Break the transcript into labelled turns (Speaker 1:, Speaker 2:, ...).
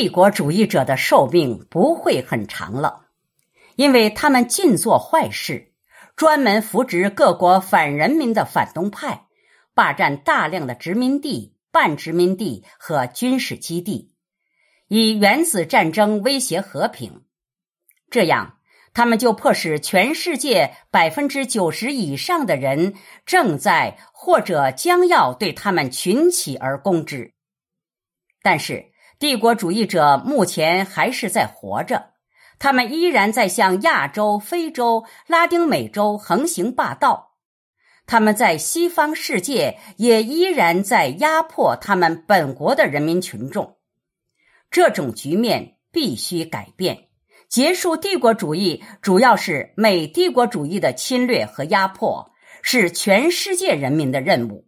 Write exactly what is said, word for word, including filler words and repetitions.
Speaker 1: 帝国主义者的寿命不会很长了，因为他们尽做坏事，专门扶植各国反人民的反动派，霸占大量的殖民地、半殖民地和军事基地，以原子战争威胁和平。这样，他们就迫使全世界 百分之九十 以上的人正在或者将要对他们群起而攻之。但是帝国主义者目前还是在活着，他们依然在向亚洲、非洲、拉丁美洲横行霸道，他们在西方世界也依然在压迫他们本国的人民群众。这种局面必须改变，结束帝国主义主要是美帝国主义的侵略和压迫，是全世界人民的任务。